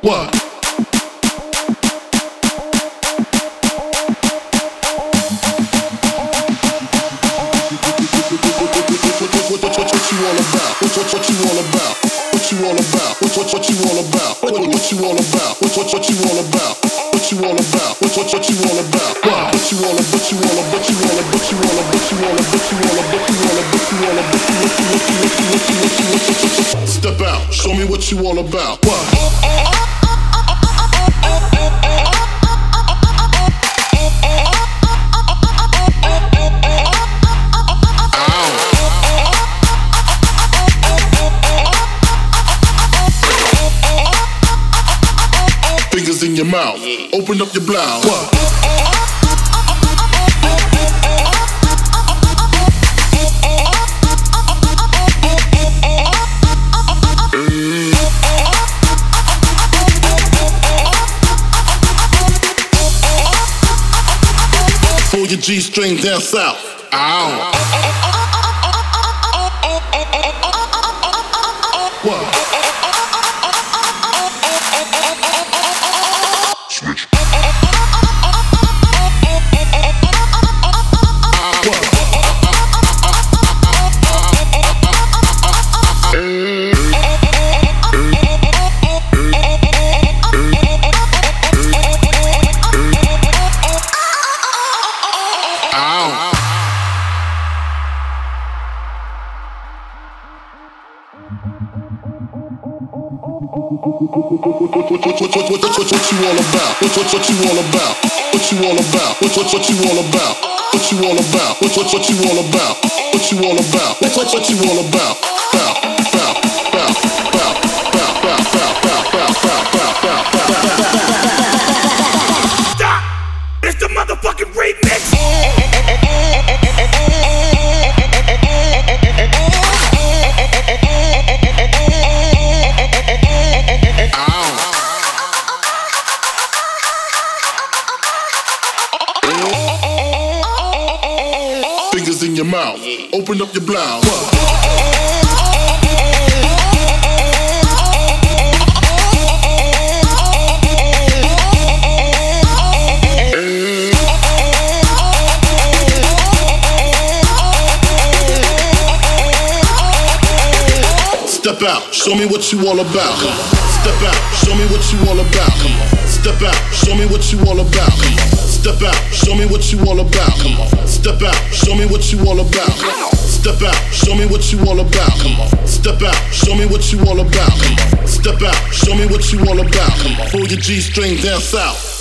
What? What you all about? What you all about? What you all about? What you all about? What you all about? What you all about? What you all about? What you all about? What you all about? What you all about? What you all about? What you all about? What you all about? What you all about? What you all about? Step out, show me what you all about. What? Fingers in your mouth, open up your blouse. What? Pull your G-string down south. Ow. What? Switch. What you all about? What you all about? What you all about? What you all about? What you all about? What you all about? What you all about? What you all about? Bow, bow, bow, bow, bow, bow, bow, bow, bow, bow, bow. Stop! It's the motherfucking remix. Fingers in your mouth, open up your blouse. Step out, show me what you all about. Step out, show me what you all about. Step out, show me what you all about. Step out, show me what you all about. Step out, show me what you all about. Step out, show me what you all about. Step out, show me what you all about. Step out, show me what you all about. Pull your G-string down south.